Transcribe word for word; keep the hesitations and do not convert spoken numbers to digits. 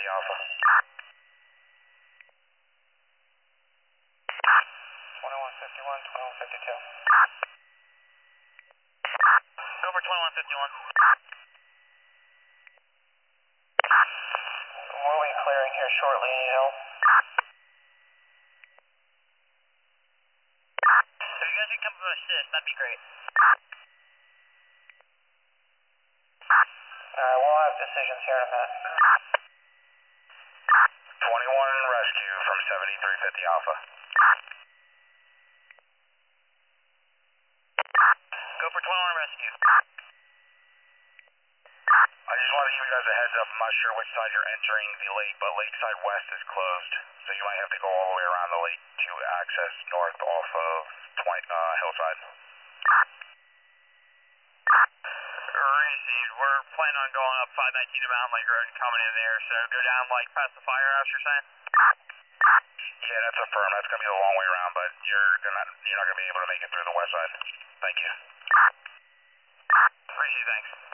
Alpha. twenty-one fifty-one, twenty-one fifty-two. Go for twenty-one fifty-one. We'll be clearing here shortly, any help? If you guys can come to assist, that'd be great. Alright, we'll have decisions here in a minute. twenty-one rescue from seventy-three fifty Alpha. Go for twenty-one rescue. I just want to give you guys a heads up. I'm not sure which side you're entering the lake, but Lakeside West is closed, so you might have to go all the way around the lake to access north off of twenty, uh, Hillside. Received. We're planning on going up five nineteen to Mountain Lake Road and coming in there, so go down like past the firehouse, you're saying? Yeah, that's affirmed. That's gonna be a long way around, but you're gonna you're not gonna be able to make it through the west side. Thank you. Appreciate it, thanks.